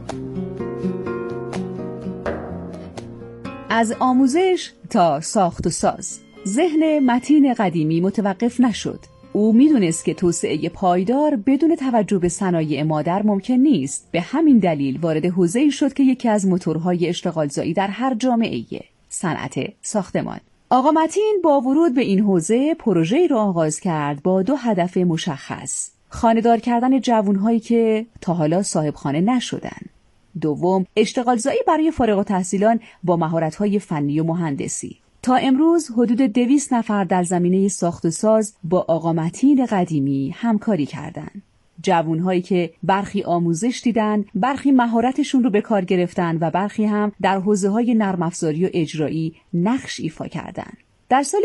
از آموزش تا ساخت و ساز، ذهن متین قدیمی متوقف نشد. او میدونست که توسعه پایدار بدون توجه به صنایع مادر ممکن نیست. به همین دلیل وارد حوزه‌ای شد که یکی از موتورهای اشتغالزایی در هر جامعه‌ای، صنعت ساختمان. آقا متین با ورود به این حوزه پروژه‌ای را آغاز کرد با 2 هدف مشخص: خانه‌دار کردن جوانهایی که تا حالا صاحب خانه نشدن. دوم، اشتغالزایی برای فارغ التحصیلان با مهارت‌های فنی و مهندسی. تا امروز حدود 200 نفر در زمینه ساخت و ساز با آقا متین قدیمی همکاری کردند. جوانهایی که برخی آموزش دیدن، برخی مهارتشون رو به کار گرفتن و برخی هم در حوزه‌های نرم افزاری و اجرایی نقش ایفا کردند. در سال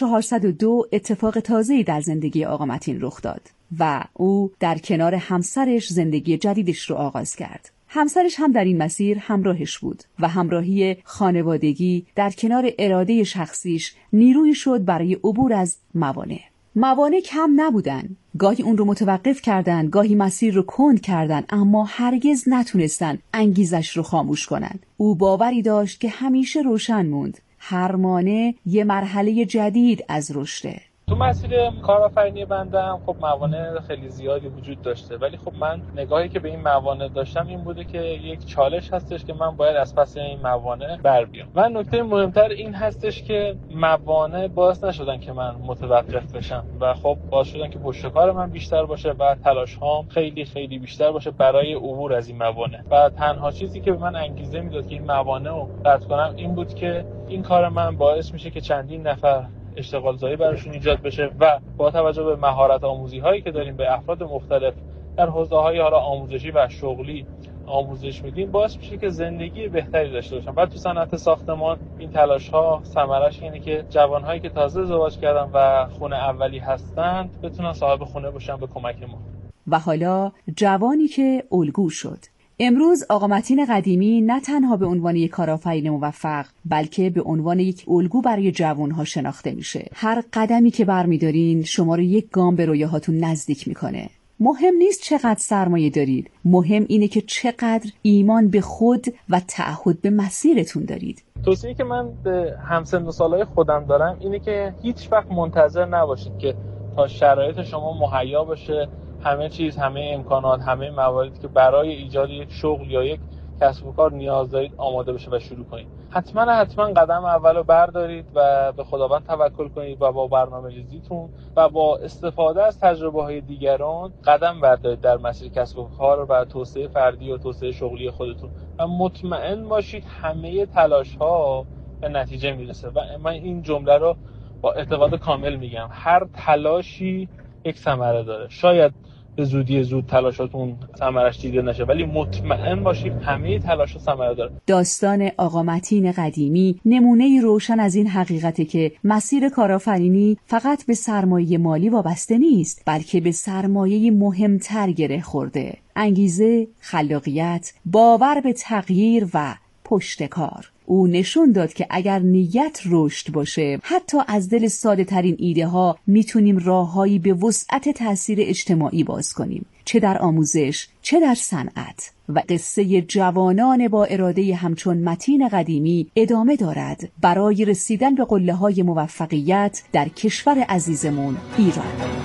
1402 اتفاق تازه‌ای در زندگی آقا متین رخ داد و او در کنار همسرش زندگی جدیدش رو آغاز کرد. همسرش هم در این مسیر همراهش بود و همراهی خانوادگی در کنار اراده شخصیش نیرویی شد برای عبور از موانع. موانع کم نبودن. گاهی اون رو متوقف کردن، گاهی مسیر رو کند کردن، اما هرگز نتونستن انگیزش رو خاموش کنن. او باوری داشت که همیشه روشن موند: هر مانع یه مرحله جدید از رشده. تو مسیر کارآفرینی بنده هم خب موانع خیلی زیادی وجود داشته، ولی خب من نگاهی که به این موانع داشتم این بوده که یک چالش هستش که من باید از پس این موانع بر بیام. و نکته مهمتر این هستش که موانع باعث نشدن که من متوقف بشم و خب باعث شدن که پشت کار من بیشتر باشه و تلاش هام خیلی خیلی بیشتر باشه برای عبور از این موانع. و تنها چیزی که به من انگیزه میداد که این موانع رو رد کنم این بود که این کار من باعث میشه که چندین نفر اشتغالزایی براشون ایجاد بشه و با توجه به مهارت آموزی هایی که داریم به افراد مختلف در حوزه‌های حالا آموزشی و شغلی آموزش میدیم، باعث میشه که زندگی بهتری داشته باشن. بعد تو صنعت ساختمان این تلاش ها ثمرش اینه که جوانهایی که تازه ازدواج کردن و خونه اولی هستند بتونن صاحب خونه باشن به کمک ما. و حالا جوانی که الگو شد. امروز آقا متین قدیمی نه تنها به عنوان یک کارآفرین موفق، بلکه به عنوان یک الگو برای جوانها شناخته میشه. هر قدمی که برمیدارین شما رو یک گام به رویاهاتون نزدیک میکنه. مهم نیست چقدر سرمایه دارید، مهم اینه که چقدر ایمان به خود و تعهد به مسیرتون دارید. توصیه‌ای که من به همسن و سالای خودم دارم اینه که هیچ وقت منتظر نباشید که تا شرایط شما مهیا باشه همه چیز، همه امکانات، همه مواردی که برای ایجاد یک شغل یا یک کسب و کار نیاز دارید آماده بشه و شروع کنید. حتما قدم اولو بردارید و به خداوند توکل کنید و با برنامه‌ریزیتون و با استفاده از تجربه‌های دیگران قدم بردارید در مسیر کسب و کار و توسعه فردی و توسعه شغلی خودتون و مطمئن باشید همه تلاش‌ها به نتیجه میرسه. و من این جمله رو با اعتقاد کامل میگم: هر تلاشی یک ثمره داره. شاید به زود تلاشاتون ثمرش دیده نشه، ولی مطمئن باشید همه تلاش‌ها ثمره داره. داستان آقا متین قدیمی نمونه‌ای روشن از این حقیقته که مسیر کارآفرینی فقط به سرمایه مالی وابسته نیست، بلکه به سرمایه مهمتر گره خورده: انگیزه، خلاقیت، باور به تغییر و پشت کار. او نشون داد که اگر نیت رشد باشه، حتی از دل ساده ترین ایده ها میتونیم راههایی به وسعت تأثیر اجتماعی باز کنیم، چه در آموزش، چه در صنعت. و قصه جوانان با اراده همچون متین قدیمی ادامه دارد برای رسیدن به قله‌های موفقیت در کشور عزیزمون ایران.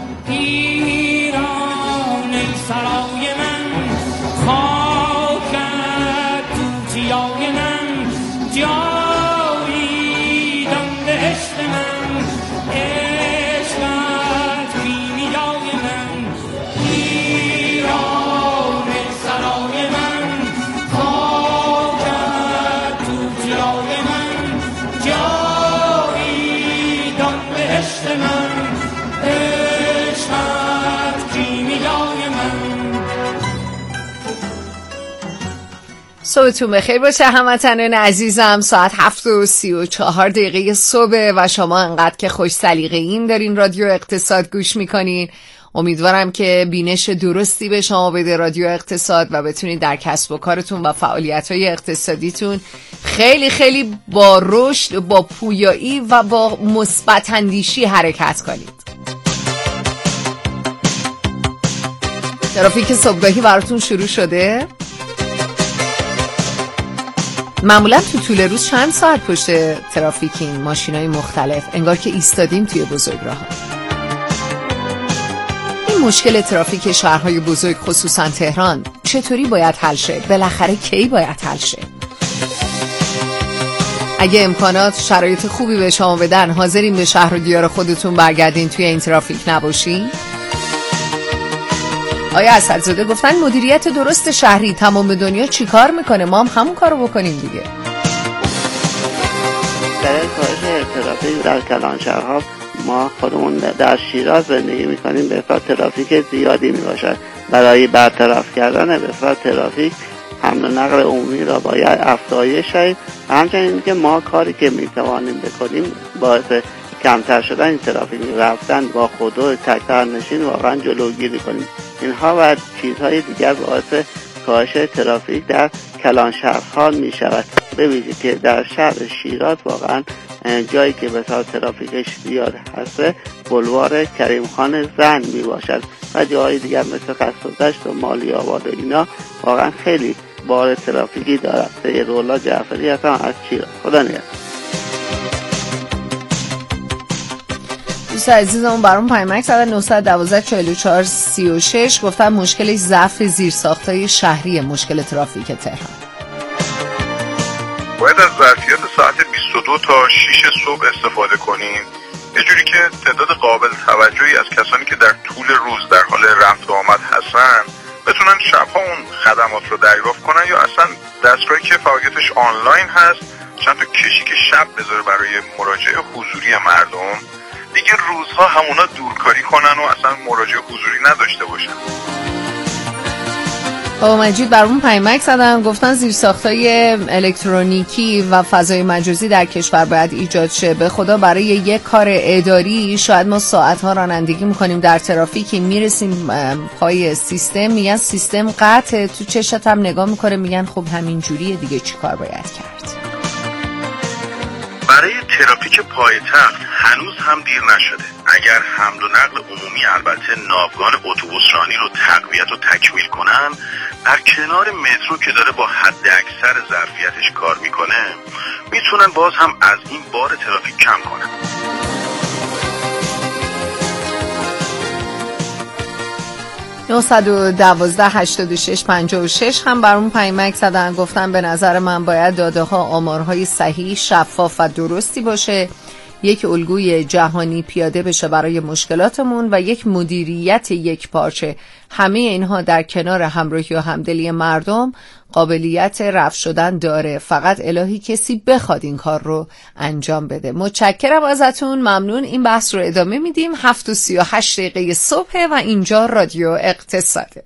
ایران ای سرای من، خاکت توتیای من، جاویدان بهشت من، عشقت کیمیای من. ایران سرای من، خاکت توتیای من، جاویدان بهشت من، عشقت کیمیای من. صبحتون بخیر باشه هموطنان عزیزم. ساعت 7:34 صبح و شما انقدر که خوش سلیقه این دارین رادیو اقتصاد گوش میکنین. امیدوارم که بینش درستی به شما بده رادیو اقتصاد و بتونید در کسب و کارتون و فعالیت‌های اقتصادیتون خیلی خیلی با رشد، با پویایی و با مثبت اندیشی حرکت کنید. ترافیک صبحگاهی براتون شروع شده. معمولا تو طول روز چند ساعت پشت ترافیکین، ماشینای مختلف، انگار که ایستادیم توی بزرگراه‌ها. این مشکل ترافیک شهرهای بزرگ خصوصا تهران چطوری باید حل شه؟ بالاخره کی باید حل شه؟ اگه امکانات شرایط خوبی به شما بدن، حاضرین به شهر و دیار خودتون برگردین توی این ترافیک نباشین؟ آیا اسدزاده گفتن مدیریت درست شهری تمام دنیا چی کار میکنه، ما هم همون کارو بکنیم دیگه. برای کاهش ترافیک در کلانشهرها ما خودمون در شیراز زندگی میکنیم، به افراد ترافیک زیادی میباشد. برای برطرف کردن به افراد ترافیک حمل و نقل عمومی را باید افزایش دهیم و همچنین که ما کاری که میتوانیم بکنیم باعث کمتر شدن این ترافیک، رفتن با خودرو تک نشین واقعا جلوگیری کنیم. اینها و چیزهای دیگر باعث کاهش ترافیک در کلانشهرها می شود. ببینید که در شهر شیراز واقعا جایی که بسیار ترافیکش زیاد هست بلوار کریم خان زند می باشد و جاهای دیگر مثل قصرالدشت و مالی آباد و اینا واقعا خیلی بار ترافیکی دارد. سیدالله جعفری هستم از شیراز. خدا نگهدار. دوست عزیزمون برام پیامک زدن 912 44 36 گفتن مشکلش ضعف زیرساخت‌های شهری مشکل ترافیک تهران. باید از ظرفیت ساعت 22 تا 6 صبح استفاده کنیم، یه جوری که تعداد قابل توجهی از کسانی که در طول روز در حال رفت و آمد هستن بتونن شبها اون خدمات رو دریافت کنن، یا اصلا دستگاهی که فعالیتش آنلاین هست چند تا کشیک شب بذاره برای مراجعه حضوری مردم، دیگه روزها همونا دورکاری کنن و اصلا مراجعه حضوری نداشته باشن. بابا مجید برامون پیامک زدن گفتن زیرساخت‌های الکترونیکی و فضای مجازی در کشور باید ایجاد شه. به خدا برای یک کار اداری شاید ما ساعت‌ها رانندگی می‌کنیم در ترافیکی، میرسیم پای سیستم میگن سیستم قطعه، تو چشات هم نگاه می‌کنه میگن خب همین جوریه دیگه، چی کار باید کرد؟ برای ترافیک پایتخت هنوز هم دیر نشده. اگر حمل و نقل عمومی البته ناوگان اتوبوسرانی رو تقویت و تکمیل کنن، در کنار مترو که داره با حد اکثر ظرفیتش کار میکنه، میتونن باز هم از این بار ترافیک کم کنن. 912 86 56 هم برامون پیامک زدن گفتن به نظر من باید داده ها آمارهای صحیح، شفاف و درستی باشه، یک الگوی جهانی پیاده بشه برای مشکلاتمون و یک مدیریت یک پارچه. همه اینها در کنار همراهی و همدلی مردم قابلیت رفع شدن داره، فقط الهی کسی بخواد این کار رو انجام بده. متشکرم ازتون، ممنون. این بحث رو ادامه میدیم. 7:38 صبح و اینجا رادیو اقتصاده.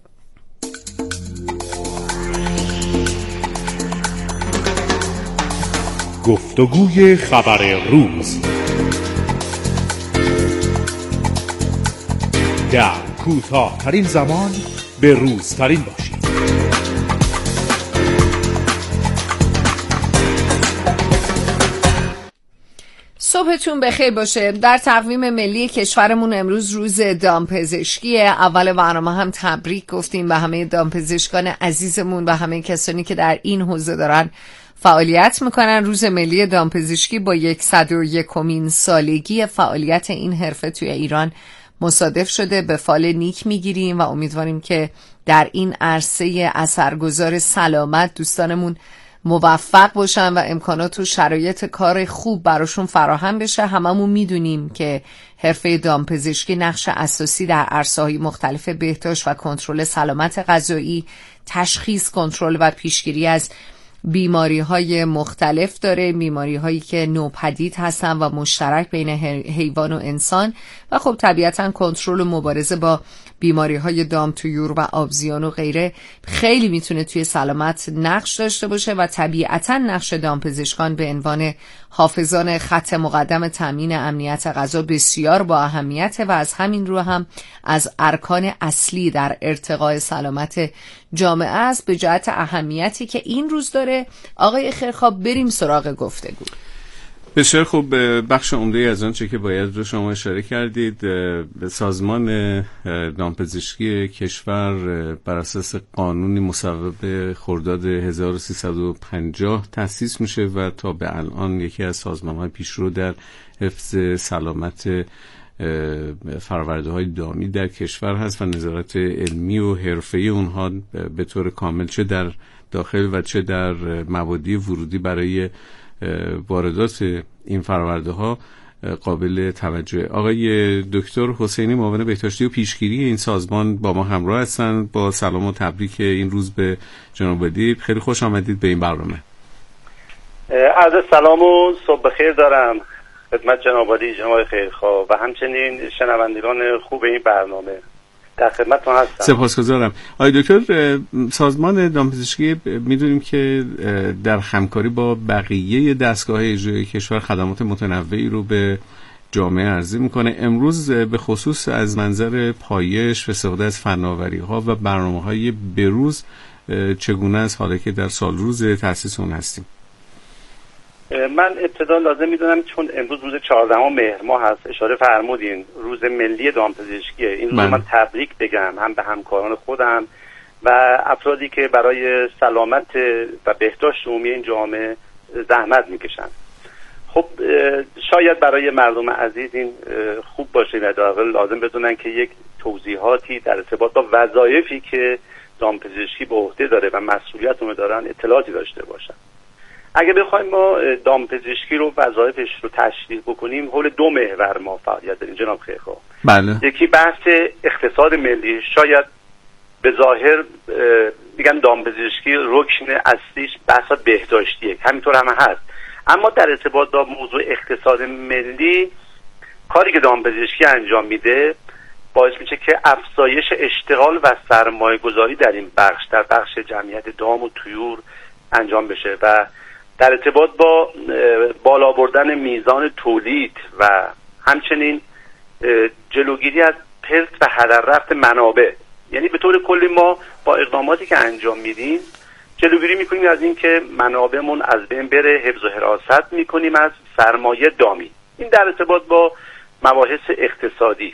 گفتگوی خبر روز در کوتاه‌ترین زمان به روزترین باشید. صبحتون بخیر باشه. در تقویم ملی کشورمون امروز روز دامپزشکیه. اول برنامه هم تبریک گفتیم به همه دامپزشکان عزیزمون و همه کسانی که در این حوزه دارن فعالیت میکنن. روز ملی دامپزشکی با 101مین سالگی فعالیت این حرفه توی ایران مصادف شده. به فال نیک میگیریم و امیدواریم که در این عرصه اثرگذار سلامت دوستانمون موفق باشن و امکانات و شرایط کار خوب براشون فراهم بشه. هممون میدونیم که حرفه دامپزشکی نقش اساسی در عرصه‌های مختلف بهداشت و کنترل سلامت غذایی، تشخیص، کنترل و پیشگیری از بیماری‌های مختلف داره، بیماری‌هایی که نوپدید هستن و مشترک بین حیوان و انسان، و خب طبیعتاً کنترل و مبارزه با بیماری‌های دام، طیور و آبزیان و غیره خیلی میتونه توی سلامت نقش داشته باشه و طبیعتاً نقش دامپزشکان به عنوان حافظان خط مقدم تامین امنیت غذا بسیار با اهمیته و از همین رو هم از ارکان اصلی در ارتقاء سلامت جامعه است. به جهت اهمیتی که این روز داره، آقای خیرخواب بریم سراغ گفتگو. بسیار خوب. بخش عمده از آنچه که باید رو شما اشاره کردید. سازمان دامپزشکی کشور بر اساس قانونی مصوب خرداد 1350 تأسیس میشه و تا به الان یکی از سازمان‌های پیشرو در حفظ سلامت فرورده‌های دامی در کشور هست و نظارت علمی و حرفه‌ای اونها به طور کامل چه در داخل و چه در مبادی ورودی برای واردات این فرورده‌ها قابل توجه. آقای دکتر حسینی معاون بهداشتی و پیشگیری این سازمان با ما همراه هستند. با سلام و تبریک این روز به جناب عالی. خیلی خوش آمدید به این برنامه. عرض سلام و صبح بخیر دارم خدمت جناب عالی، جناب خیرخواه و همچنین شنوندگان خوب این برنامه. در خدمتتون هستم. سپاسگزارم. آقای دکتر، سازمان دامپزشکی میدونیم که در همکاری با بقیه دستگاه‌های اجرایی کشور خدمات متنوعی رو به جامعه عرضه میکنه. امروز به خصوص از منظر پایش و استفاده از فناوری‌ها و برنامه‌های بروز چگونه است حالا که در سال روز تأسیس اون هستیم؟ من ابتدا لازم میدونم چون امروز روز 14 مهر ماه هست، اشاره فرمودین روز ملی دامپزشکیه. این روز من تبریک بگم هم به همکاران خودم و افرادی که برای سلامت و بهداشت عمومی این جامعه زحمت میکشن. خب شاید برای مردم عزیز این خوب باشه و در واقع لازم بدونن که یک توضیحاتی در ارتباط با وظایفی که دامپزشکی به عهده داره و مسئولیت اون دارن اطلاعاتی داشته باشن. اگه بخوایم ما دامپزشکی رو وظایفش رو تشریح بکنیم، حول 2 محور ما فعالیت داریم جناب خیرخواه. بله. یکی بحث اقتصاد ملی، شاید به ظاهر میگن دامپزشکی رکن اصلیش بحث بهداشتیه، همینطور هم هست، اما در ارتباط با موضوع اقتصاد ملی کاری که دامپزشکی انجام میده باعث میشه که افزایش اشتغال و سرمایه گذاری در این بخش، در بخش جمعیت دام و طیور انجام بشه و در ارتباط با بالا بردن میزان تولید و همچنین جلوگیری از پرت و هدر رفت منابع. یعنی به طور کلی ما با اقداماتی که انجام میدیم جلوگیری میکنیم از این که منابعمون از بین بره، حفظ و حراست میکنیم از سرمایه دامی. این در ارتباط با مباحث اقتصادی.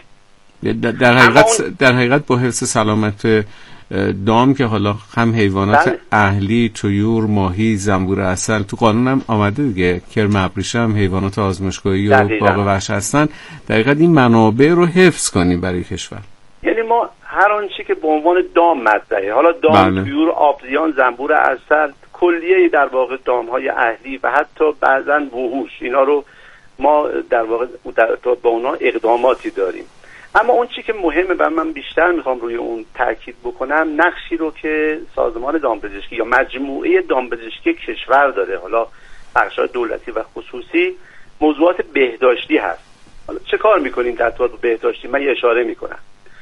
در حقیقت با حفظ سلامت دام که حالا هم حیوانات اهلی، طیور، ماهی، زنبور عسل تو قانون هم آمده دیگه، کرم ابریشم، حیوانات آزمایشگاهی و باغ وحش هستن. در حقیقت این منابع رو حفظ کنیم برای کشور. یعنی ما هر آنچه که به عنوان دام مطرحه، حالا دام، طیور، آبزیان، زنبور عسل، کلیه در واقع دام‌های اهلی و حتی بعضاً وحوش، اینا رو ما در واقع با اونا اقداماتی داریم. اما اون چی که مهمه و من بیشتر میخوام روی اون تاکید بکنم، نقشی رو که سازمان دامپزشکی یا مجموعه دامپزشکی کشور داره، حالا بخش‌های دولتی و خصوصی، موضوعات بهداشتی هست. حالا چه کار میکنیم در ارتباط با بهداشتی؟ من یه اشاره میکنم.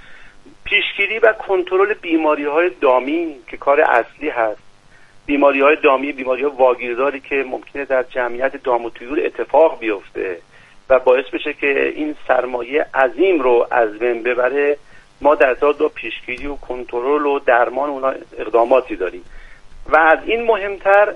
پیشگیری و کنترل بیماری‌های دامی که کار اصلی هست. بیماری‌های دامی، بیماری‌های واگیرداری که ممکنه در جمعیت دام و طیور اتفاق بیفته و باعث بشه که این سرمایه عظیم رو از بین ببره، ما در ارتباط با پیشگیری و کنترل و درمان اونا اقداماتی داریم. و از این مهمتر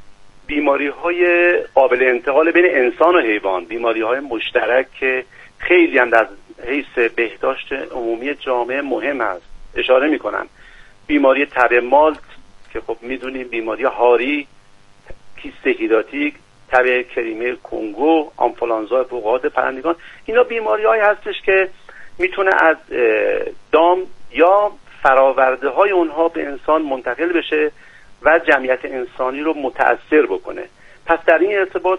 بیماری‌های قابل انتقال بین انسان و حیوان، بیماری‌های مشترک که خیلی هم در حیث بهداشت عمومی جامعه مهم است. اشاره می‌کنم بیماری تب مالت که خب می‌دونیم، بیماری هاری، کیست هیداتیک، تب کریمه کنگو، آنفولانزا فوق‌العاده پرندگان، اینا بیماری‌هایی هستش که میتونه از دام یا فراورده‌های اونها به انسان منتقل بشه و جمعیت انسانی رو متأثر بکنه. پس در این ارتباط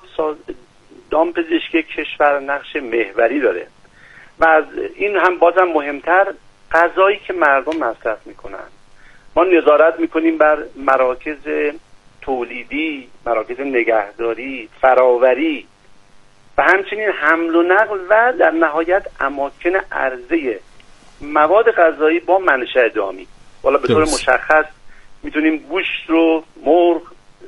دامپزشکی کشور نقش محوری داره و از این هم بازم مهمتر غذایی که مردم مصرف میکنن. ما نظارت میکنیم بر مراکز تولیدی، مراکز نگهداری، فراوری و همچنین حمل و نقل و در نهایت اماکن عرضه مواد غذایی با منشأ دامی. والا به طور مشخص میتونیم گوشت رو، مرغ،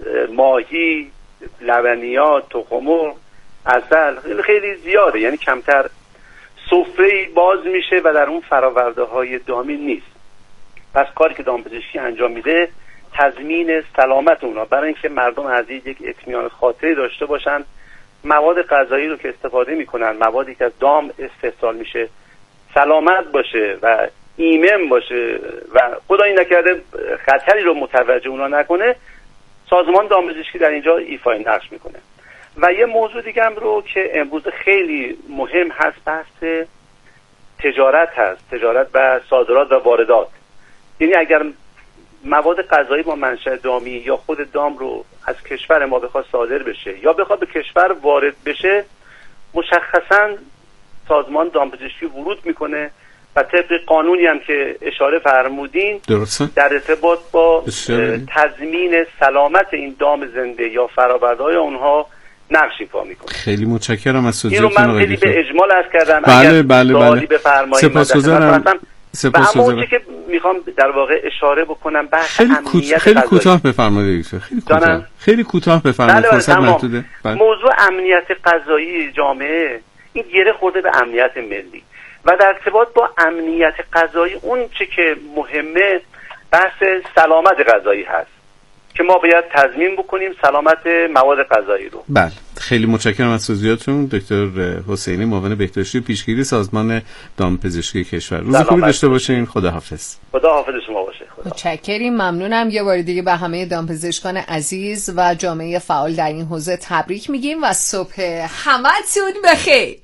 ماهی، لبنیات، تخم مرغ، عسل، خیلی زیاده، یعنی کمتر سفره‌ای باز میشه و در اون فراورده‌های دامی نیست. پس کاری که دامپزشکی انجام میده تضمین سلامت اونا، برای اینکه مردم عزیز یک اطمینان خاطری داشته باشن مواد غذایی رو که استفاده میکنن، موادی که از دام استحصال میشه، سلامت باشه و ایمن باشه و خدایی نکرده خطری رو متوجه اونا نکنه، سازمان دامپزشکی در اینجا ایفای نقش میکنه. و یه موضوع دیگه هم رو که امروز خیلی مهم هست، بحث تجارت هست، تجارت و صادرات و واردات. یعنی اگر مواد غذایی با منشأ دامی یا خود دام رو از کشور ما بخواد صادر بشه یا بخواد به کشور وارد بشه، مشخصاً سازمان دامپزشکی ورود میکنه و طبق قانونی هم که اشاره فرمودین درسته در ارتباط با تضمین سلامت این دام زنده یا فرآورده‌های اونها نقش ایفا میکنه. خیلی متشکرم از این رو من خیلی به اجمال عرض کردم. بله. سپاسگزارم. و اما اون که میخوام در واقع اشاره بکنم بحث امنیت خیلی کوتاه بفرمایید. خیلی کوتاه بفرمایید. فرصت محدوده. موضوع امنیت غذایی جامعه این گره خورده به امنیت ملی و در ارتباط با امنیت غذایی اون چه که مهمه بحث سلامت غذایی هست که ما باید تضمین بکنیم سلامت مواد غذایی رو. بله، خیلی متشکرم از توضیحاتتون دکتر حسینی، معاون بهداشتی و پیشگیری سازمان دامپزشکی کشور. روز خوبی داشته باشین. خداحافظ. خداحافظ شما باشه. متشکریم، ممنونم. یه بار دیگه به همه دامپزشکان عزیز و جامعه فعال در این حوزه تبریک میگیم و صبح همتون بخیر.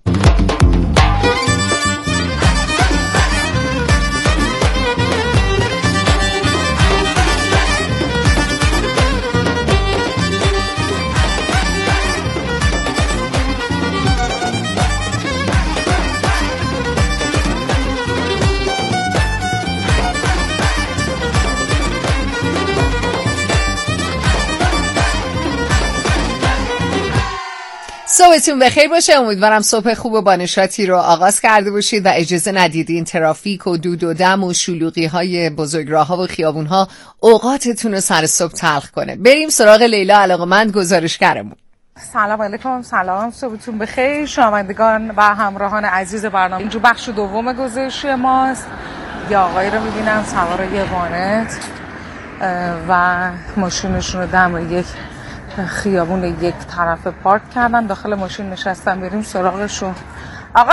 صبحتون بخیر باشه. امیدوارم صبح خوب و بانشاطی رو آغاز کرده باشید و اجازه ندیدین ترافیک و دود و دم و شلوغی های بزرگراه‌ها و خیابون‌ها اوقاتتون رو سر صبح تلخ کنه. بریم سراغ لیلا علاقمند گزارشگرمون. سلام علیکم. سلام، صبحتون بخیر شنوندگان و همراهان عزیز برنامه. اینجا بخش دوم گزارش ماست. یه آقایی رو می‌بینم سوار یه وانت و ماشینشون رو دم یک خیابون یک طرف پارک کردن، داخل ماشین نشستن. بریم سراغشون. آقا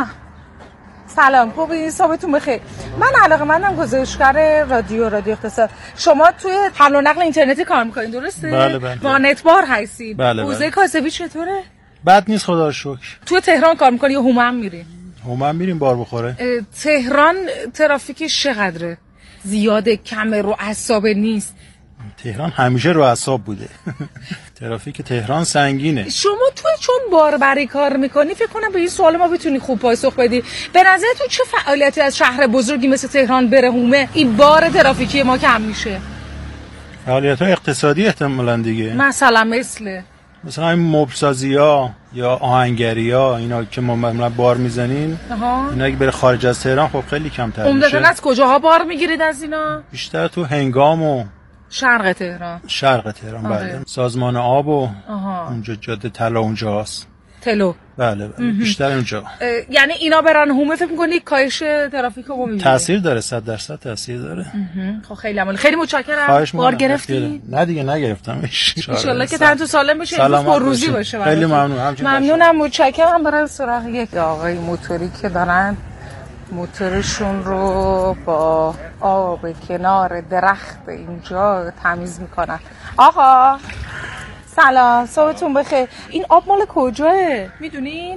سلام خوبی؟ صبحتون بخیر. من علاقه‌مندم گزارشگر رادیو اقتصاد. شما توی حمل و نقل اینترنتی کار می‌کنید درسته؟ بله. وانت بار هستید. بله. حوزه کاسبی چطوره؟ بد نیست خدا رو شکر. توی تهران کار می‌کنی یا هومن میری؟ هومن میریم بار بخوره. تهران ترافیکش چقدره؟ زیاده، کمه، رو اعصاب نیست؟ تهران همیشه رو اعصاب بوده. ترافیک تهران سنگینه. شما توی چون باربری کار میکنی فکر کنم به این سوال ما بتونی خوب پاسخ بدی. به نظرتون چه فعالیتی از شهر بزرگی مثل تهران بره هومه این بار ترافیکی ما کم میشه؟ فعالیت‌های اقتصادی احتمالاً دیگه. مثلا این مبل‌سازی‌ها یا آهنگری‌ها اینا که ما معمولا بار میزنین، اینا اگه بره خارج از تهران خب خیلی کمتر میشه. عمدتاً از کجاها بار میگیرید از اینا؟ بیشتر تو هنگام و شرق تهران. بله. سازمان آب و اونجا جاده طلا اونجاست. تلو. بله. بیشتر اونجا. یعنی اینا برن هومه فکر می‌کنی کاهش ترافیک رو می‌بینی؟ تاثیر داره، 100% تاثیر داره. خب خیلی عالی. خیلی متشکرم. بار گرفتی؟ نه دیگه نگرفتم. ان شاءالله که تن تو سالم بشه، امروز پرروزی باشه. خیلی ممنونم. متشکرم. برای سراغ یک آقای موتوری که دارن موتورشون رو با آب کنار درخت اینجا تمیز میکنن. آقا سلام، صبحتون بخیر. این آب مال کجاه؟ میدونین؟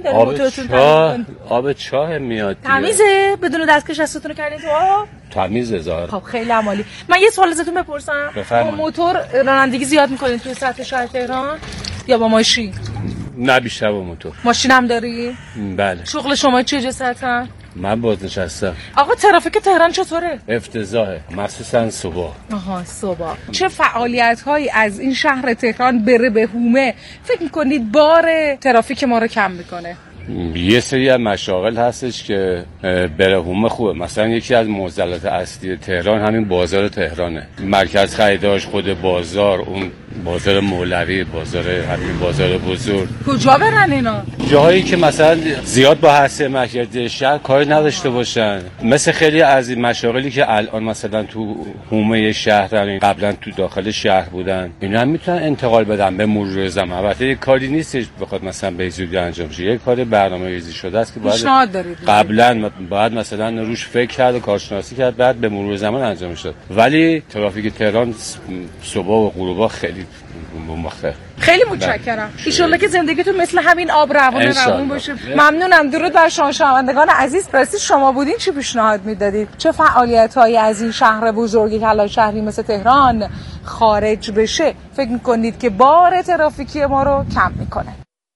آب چاه میاد. تمیزه؟ بدون دستکش دستتون رو کردین تو آب؟ تمیزه ظاهر. خب خیلی عالی. من یه سوال ازتون بپرسم. با موتور رانندگی زیاد میکنین توی سطح شهر تهران یا با ماشین؟ نه بیشتر با موتور. ماشین هم داری؟ بله. شغل شما چه جسارتن؟ من بازنشستم. آقا ترافیک تهران چطوره؟ افتضاحه، مخصوصا صبح. صبح. چه فعالیت‌هایی از این شهر تهران بره به هومه فکر می‌کنید بار ترافیک ما رو کم می‌کنه؟ یه سری از مشاغل هستش که برهومه خوبه. مثلا یکی از معضلات اصلی تهران همین بازار تهرانه، مرکز خریدارش، خود بازار، اون بازار مولوی، همین بازار بزرگ. کجا برن اینا؟ جاهایی که مثلا زیاد با حسه مرکزی شهر کاری نداشته باشن، مثل خیلی از این مشاغلی که الان مثلا تو حومه شهر قبلا تو داخل شهر بودن، اینا هم میتونن انتقال بدن به مرور زمان. البته یک کاری نیستش بخواد مثلا به زودی انجام شه، یک کار برنامه‌ریزی شده است که قبلا باید مثلا روش فکر کرد و کارشناسی کرد، بعد به مرور زمان انجام شد. ولی ترافیک تهران صبح و غروب خیلی مخه. خیلی متشکرم. ان شاءالله که زندگیتون مثل همین آب روون باشه. ممنونم. درود بر شما شنوندگان عزیز. راستی شما بودین چی پیشنهاد میدادید؟ چه فعالیت‌هایی از این شهر بزرگ کلان شهری مثل تهران خارج بشه فکر می‌کنید که بار ترافیکی ما رو کم می‌کنه؟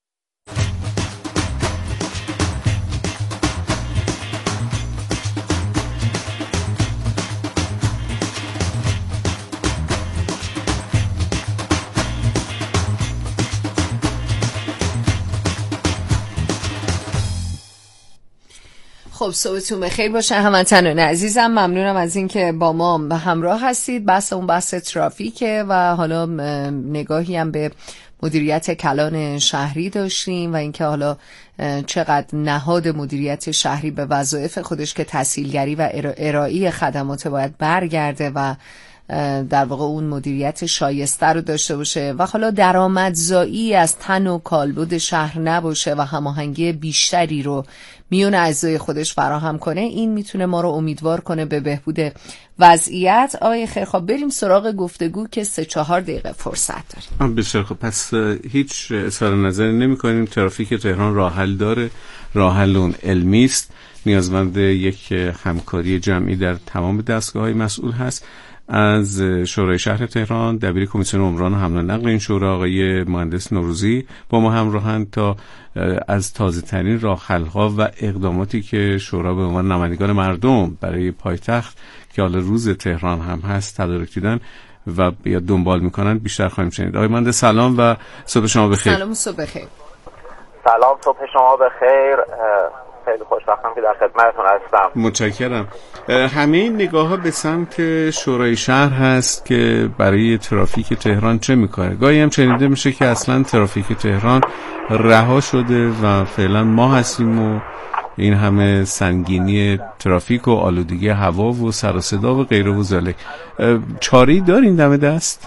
خب صبحتون بخیر باشه هموطنان عزیزم. ممنونم از اینکه با ما همراه هستید. بحث ترافیکه و حالا نگاهی هم به مدیریت کلان شهری داشتیم و اینکه حالا چقدر نهاد مدیریت شهری به وظایف خودش که تسهیلگری و ارائه خدمات باید برگرده و در واقع اون مدیریت شایسته رو داشته باشه و حالا درآمدزایی از تن و کالبد شهر نباشه و هماهنگی بیشتری رو میون اعضای خودش فراهم کنه. این میتونه ما رو امیدوار کنه به بهبود وضعیت. آقای خیرخواه بریم سراغ گفتگو که 3-4 دقیقه فرصت داریم. بسیار خب. پس هیچ اظهار نظری نمی کنیم ترافیک تهران راه حل داره، راه حل اون علمی است، نیازمند یک همکاری جمعی در تمام دستگاه‌های مسئول هست. از شورای شهر تهران دبیر کمیسیون عمران و حمل و نقل این شورا آقای مهندس نوروزی با ما همراهند تا از تازه ترین راه حل‌ها و اقداماتی که شورا به عنوان نمایندگان مردم برای پایتخت که حالا روز تهران هم هست تدارک دیدن و یا دنبال میکنن بیشتر خواهیم شنید. آقای مهندس سلام و صبح شما بخیر. سلام و صبح بخیر. سلام، صبح شما بخیر. خیلی خوشبختم که در خدمتتون هستم. متشکرم. همه این نگاه‌ها به سمت شورای شهر هست که برای ترافیک تهران چه می‌کنه. گاهی هم شنیده میشه که اصلا ترافیک تهران رها شده و فعلا ما هستیم و این همه سنگینی ترافیک و آلودگی هوا و سر و صدا و غیره و ذالک. چاره‌ای دارین دم دست؟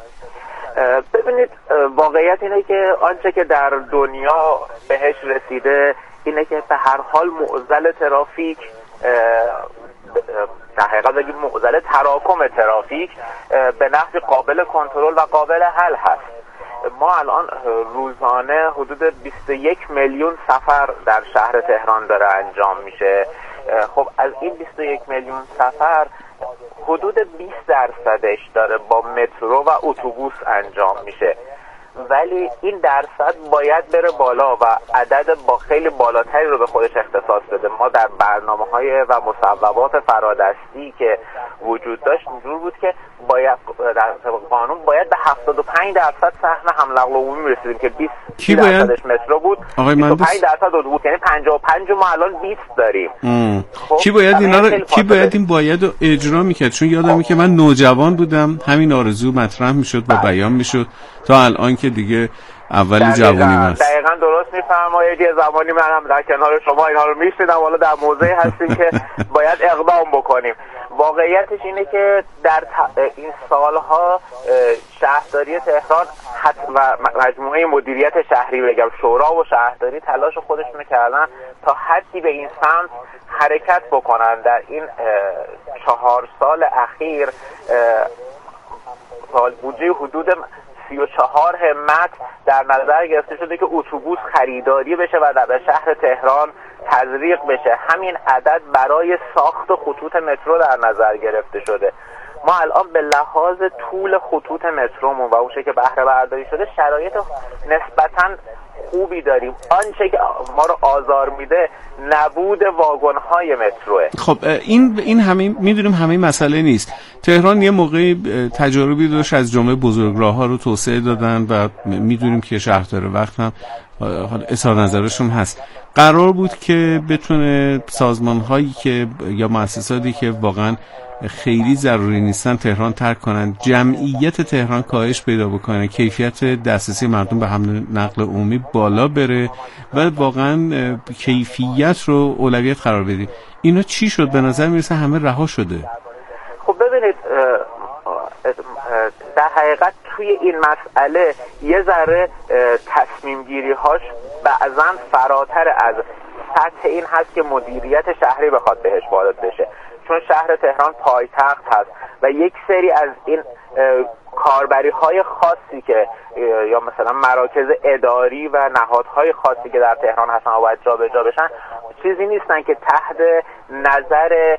ببینید، واقعیت اینه که آنچه که در دنیا بهش رسیده اینه که به هر حال معضل ترافیک، در حقیقت بگیم معضل تراکم ترافیک به نحو قابل کنترل و قابل حل هست. ما الان روزانه حدود 21 میلیون سفر در شهر تهران داره انجام میشه. خب از این 21 میلیون سفر حدود 20% داره با مترو و اتوبوس انجام میشه، ولی این درصد باید بره بالا و عدد با خیلی بالاتری رو به خودش اختصاص بده. ما در برنامه‌های و مصوبات فرادستی که وجود داشت اینجور بود که باید در قانون باید به 75% سهم حمل نقل عمومی رسیدیم که 20% مترو بود، 25% اتوبوس، یعنی 55 ما الان 20 داریم. خب کی باید اینا رو باید رو اجرا میکرد؟ چون یادمه که من نوجوان بودم همین آرزو مطرح میشد و بیان میشد تا الان که دیگه اول جوانی هست. دقیقاً درست میفرمایید. یه زمانی منم در کنار شما اینها رو میشنیدم، حالا در موضعی هستیم که باید اقدام بکنیم. واقعیتش اینه که در این سالها شهرداری تهران و مجموعه مدیریت شهری، بگم شورا و شهرداری، تلاش خودشون کردن تا حدی به این سمت حرکت بکنن. در این 4 سال اخیر بودجه حدود 34 همت در نظر گرفته شده که اتوبوس خریداری بشه و در شهر تهران تزریق بشه. همین عدد برای ساخت خطوط مترو در نظر گرفته شده. ما الان به لحاظ طول خطوط مترومون و اون که بهره برداری شده شرایط نسبتاً خوبی داریم. آنچه که ما رو آزار میده نبود واگن‌های متروه. خب این همه میدونیم همه مسئله نیست. تهران یه موقعی تجاربی داشت از جمله بزرگراه‌ها رو توسعه دادن و میدونیم که شهردار وقت هم حالا اظهار نظرشون هست. قرار بود که بتونه سازمان‌هایی که یا مؤسساتی که واقعا خیلی ضروری نیستن تهران ترک کنن، جمعیت تهران کاهش پیدا بکنه، کیفیت دسترسی مردم به حمل نقل عمومی بالا بره و واقعا کیفیت رو اولویت قرار بدیم. اینا چی شد؟ به نظر میرسه همه رها شده. خب ببینید در حقیقت توی این مسئله یه ذره تصمیم گیری هاش بعضا فراتر از سطح این هست که مدیریت شهری بخواد بهش وارد بشه، چون شهر تهران پایتخت هست و یک سری از این کاربری های خاصی که یا مثلا مراکز اداری و نهادهای خاصی که در تهران هستن و باید جا به جا بشن چیزی نیستن که تحت نظر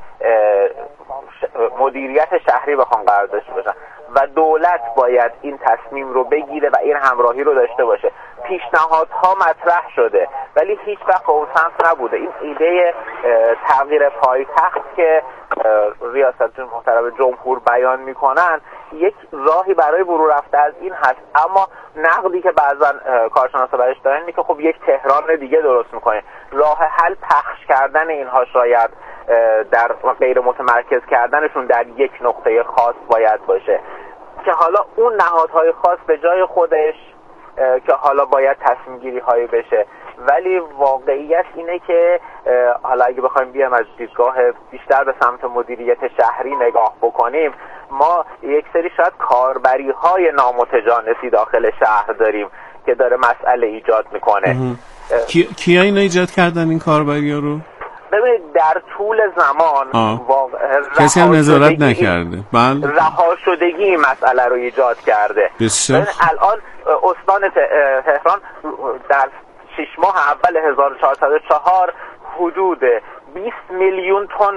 مدیریت شهری بخوان قرار داشته باشن و دولت باید این تصمیم رو بگیره و این همراهی رو داشته باشه. پیشنهادها مطرح شده ولی هیچ وقت به اون سمت نبوده. این ایده تغییر پایتخت که ریاست محترم جمهور بیان میکنن یک راهی برای فرو رفته از این هست، اما نقدی که بعضا کارشناسا برش دارن اینه که خب یک تهران دیگه درست میکنه. راه حل پخش کردن اینها شاید در غیر متمرکز کردنشون در یک نقطه خاص باید باشه که حالا اون نهادهای خاص به جای خودش که حالا باید تصمیم گیری هایی بشه، ولی واقعیت اینه که حالا اگه بخوایم بیایم از دیدگاه بیشتر به سمت مدیریت شهری نگاه بکنیم، ما یک سری شاید کاربری های نامتجانسی داخل شهر داریم که داره مسئله ایجاد میکنه. کیا اینو ایجاد کردن این کاربری ها رو؟ ببینید در طول زمان کسی هم نظارت نکرده. رها شدگی این مسئله رو ایجاد کرده. الان استان تهران در 6 ماه اول 1404 حدود 20 میلیون تن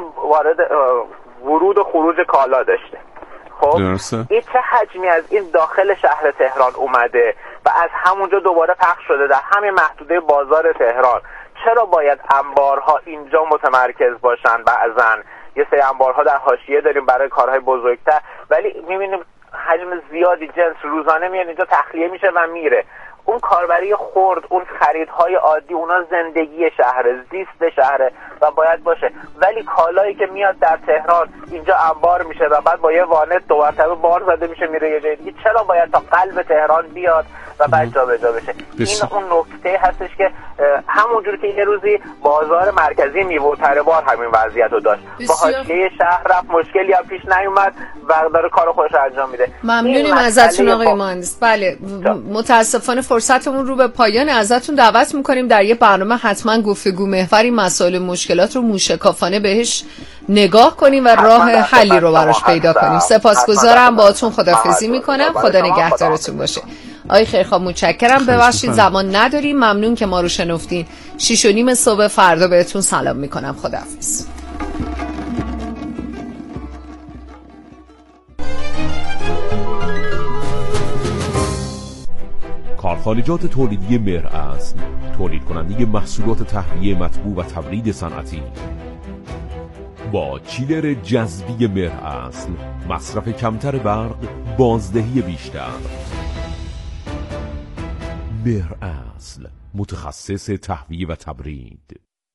ورود و خروج کالا داشته. خب این چه حجمی از این داخل شهر تهران اومده و از همونجا دوباره پخش شده در همین محدوده بازار تهران. چرا باید انبارها اینجا متمرکز باشن؟ بعضن یه سری انبارها در حاشیه داریم برای کارهای بزرگتر، ولی میبینیم حجم زیادی جنس روزانه میاد اینجا تخلیه میشه و میره. اون کاربری خرد، اون خریدهای عادی، اونا زندگی شهر، زیست شهره و باید باشه، ولی کالایی که میاد در تهران اینجا انبار میشه و بعد با یه وانت دو مرتبه بار زده میشه میره یه جای دیگه، چرا باید تا قلب تهران بیاد و بعد جا به جا بشه؟ این اون نکته هستش که همونجور که یه روزی بازار مرکزی میوه و تره بار همین وضعیت رو داشت، با حاشیه شهر رفت، مشکلی هم پیش نیومد و داره کار خودش انجام میده. ممنونیم ازتون آقای مهندس. بله متاسفانه فرصتمون رو به پایان، ازتون دعوت میکنیم در یه برنامه حتما گفتگو محوری مسائل مشکلات رو موشکافانه بهش نگاه کنیم و راه حلی رو براش پیدا کنیم. سپاسگزارم، باهاتون خداحافظی میکنم. خدا نگهدارتون باشه. آقای خیرخواه متشکرم. ببخشید زمان نداریم. ممنون که ما رو شنفتین. 6:30 صبح فردا بهتون سلام میکنم. خداحافظ. کارخانجات تولیدی مهراصل، تولید کننده محصولات تهویه مطبوع و تبرید صنعتی، با چیلر جذبی مهراصل، مصرف کمتر برق، بازدهی بیشتر. مهراصل، متخصص تهویه و تبرید.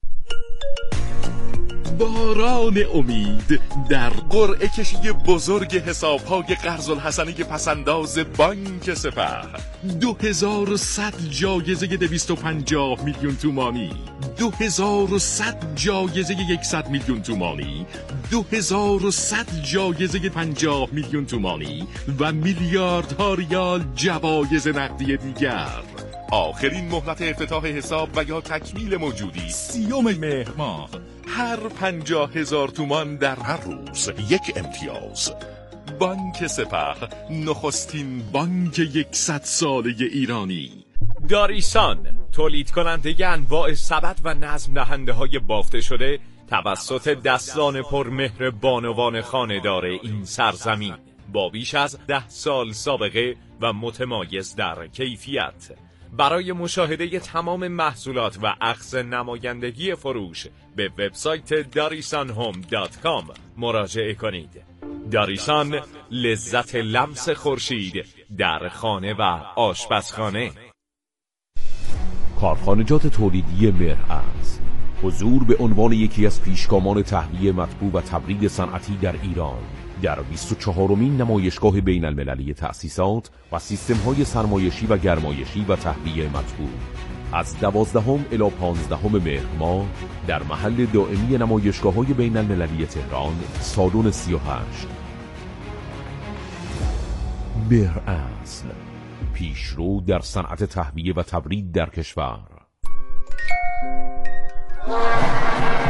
باران امید در قرعه کشی بزرگ حساب‌های قرض الحسنه پسنداز بانک سپه. 2100 جایزه 250 میلیون تومانی، 2100 جایزه 100 میلیون تومانی، 2100 جایزه 50 میلیون تومانی و میلیاردها ریال جوایز نقدی دیگر. آخرین مهلت افتتاح حساب و یا تکمیل موجودی 30 مهر ماه. هر 50,000 تومان در هر روز یک امتیاز. بانک سپه، نخستین بانک 100 ساله ایرانی. داریسان، تولید کننده انواع سبد و نظم دهنده های بافته شده توسط دستان پرمهر بانوان خانه‌دار این سرزمین، با بیش از 10 سال سابقه و متمایز در کیفیت. برای مشاهده تمام محصولات و اخذ نمایندگی فروش به وبسایت darisanhome.com مراجعه کنید. داریسان، لذت لمس خورشید در خانه و آشپزخانه. کارخانجات تولیدی مهراصل حضور به عنوان یکی از پیشگامان تهویه مطبوع و تبرید صنعتی در ایران در 24مین نمایشگاه بین المللی تأسیسات و سیستم‌های سرمایشی و گرمایشی و تهویه مطبوع از 12 الی 15 مهر ماه در محل دائمی نمایشگاه‌های بین المللی تهران، سالن 38. مهراصل، پیشرو در صنعت تهویه و تبرید در کشور.